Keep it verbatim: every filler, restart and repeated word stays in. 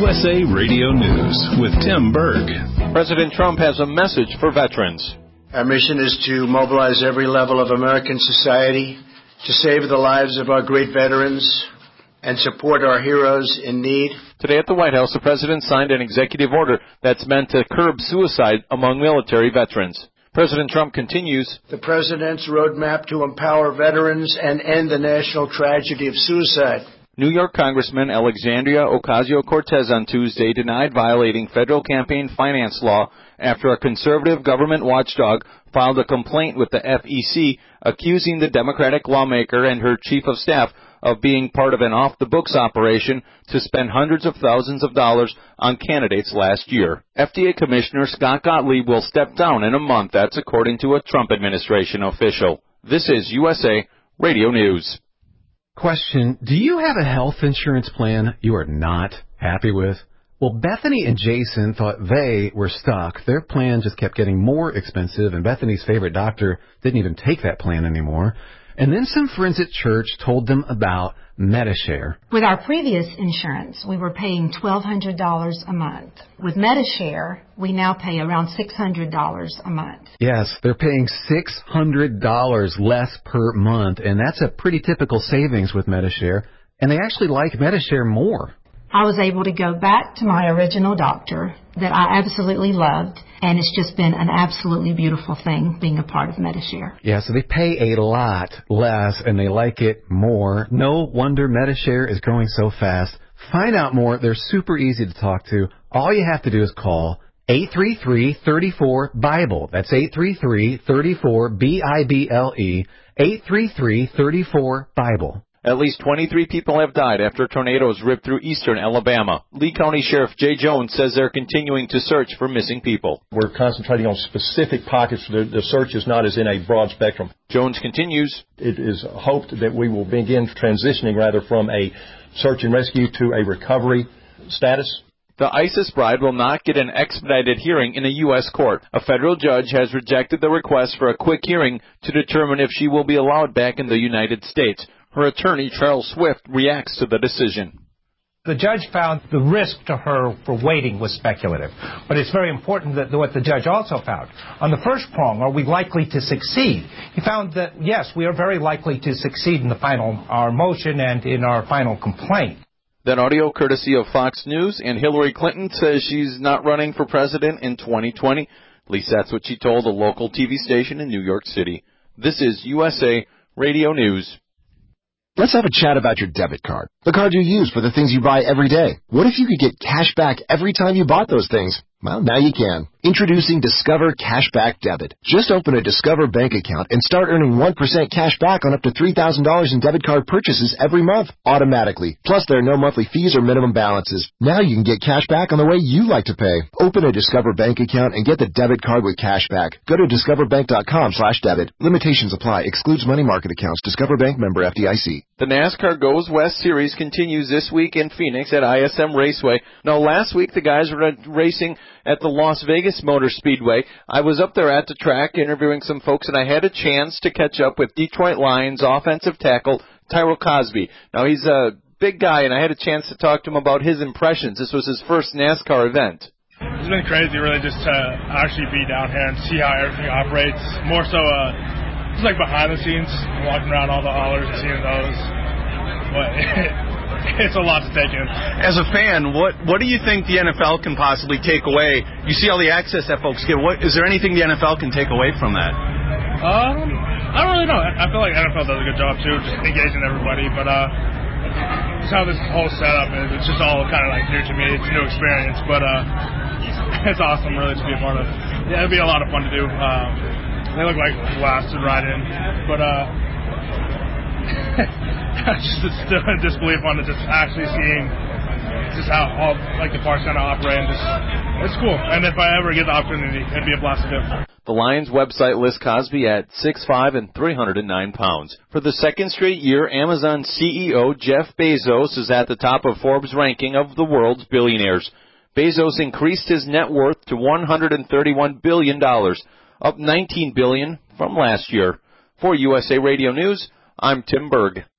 U S A Radio News with Tim Berg. President Trump has a message for veterans. Our mission is to mobilize every level of American society to save the lives of our great veterans and support our heroes in need. Today at the White House, the president signed an executive order that's meant to curb suicide among military veterans. President Trump continues, the president's roadmap to empower veterans and end the national tragedy of suicide. New York Congressman Alexandria Ocasio-Cortez on Tuesday denied violating federal campaign finance law after a conservative government watchdog filed a complaint with the F E C accusing the Democratic lawmaker and her chief of staff of being part of an off-the-books operation to spend hundreds of thousands of dollars on candidates last year. F D A Commissioner Scott Gottlieb will step down in a month. That's according to a Trump administration official. This is U S A Radio News. Question, do you have a health insurance plan you are not happy with? Well, Bethany and Jason thought they were stuck. Their plan just kept getting more expensive, and Bethany's favorite doctor didn't even take that plan anymore. And then some friends at church told them about Medi-Share. With our previous insurance, we were paying twelve hundred dollars a month. With Medi-Share, we now pay around six hundred dollars a month. Yes, they're paying six hundred dollars less per month, and that's a pretty typical savings with Medi-Share. And they actually like Medi-Share more. I was able to go back to my original doctor that I absolutely loved, and it's just been an absolutely beautiful thing being a part of Medi-Share. Yeah, so they pay a lot less, and they like it more. No wonder Medi-Share is growing so fast. Find out more. They're super easy to talk to. All you have to do is call eight three three, three four, BIBLE. That's eight three three, three four, B I B L E, eight three three, three four, BIBLE. At least twenty-three people have died after tornadoes ripped through eastern Alabama. Lee County Sheriff Jay Jones says they're continuing to search for missing people. We're concentrating on specific pockets. The, the search is not as in a broad spectrum. Jones continues. It is hoped that we will begin transitioning rather from a search and rescue to a recovery status. The ISIS bride will not get an expedited hearing in a U S court. A federal judge has rejected the request for a quick hearing to determine if she will be allowed back in the United States. Her attorney, Charles Swift, reacts to the decision. The judge found the risk to her for waiting was speculative. But it's very important that what the judge also found. On the first prong, are we likely to succeed? He found that, yes, we are very likely to succeed in the final, our motion and in our final complaint. That audio courtesy of Fox News, and Hillary Clinton says she's not running for president in twenty twenty. At least that's what she told a local T V station in New York City. This is U S A Radio News. Let's have a chat about your debit card, the card you use for the things you buy every day. What if you could get cash back every time you bought those things? Well, now you can. Introducing Discover Cashback Debit. Just open a Discover bank account and start earning one percent cash back on up to three thousand dollars in debit card purchases every month, automatically. Plus, there are no monthly fees or minimum balances. Now you can get cash back on the way you like to pay. Open a Discover bank account and get the debit card with cash back. Go to discoverbank.com slash debit. Limitations apply. Excludes money market accounts. Discover Bank, member F D I C. The NASCAR Goes West Series continues this week in Phoenix at I S M Raceway. Now, last week the guys were racing at the Las Vegas Motor Speedway. I was up there at the track interviewing some folks, and I had a chance to catch up with Detroit Lions offensive tackle Tyrell Cosby. Now, he's a big guy, and I had a chance to talk to him about his impressions. This was his first NASCAR event. It's been crazy, really, just to actually be down here and see how everything operates. More so, uh, just like behind the scenes, walking around all the haulers and seeing those. But it's a lot to take in. As a fan, what what do you think the N F L can possibly take away? You see all the access that folks get. What is there anything the N F L can take away from that? Um, I don't really know. I feel like N F L does a good job too, just engaging everybody. But uh, just how this whole setup is, it's just all kind of like new to me. It's a new experience, but uh, it's awesome really to be a part of. Yeah, it'll be a lot of fun to do. Um, they look like blast to ride in, but uh. just still in disbelief on it, just actually seeing just how all like the parks kind of operate. And just, it's cool. And if I ever get the opportunity, it'd be a blast to do. The Lions website lists Cosby at six foot five and three hundred nine pounds. For the second straight year, Amazon C E O Jeff Bezos is at the top of Forbes' ranking of the world's billionaires. Bezos increased his net worth to one hundred thirty-one billion dollars, up nineteen billion dollars from last year. For U S A Radio News, I'm Tim Berg.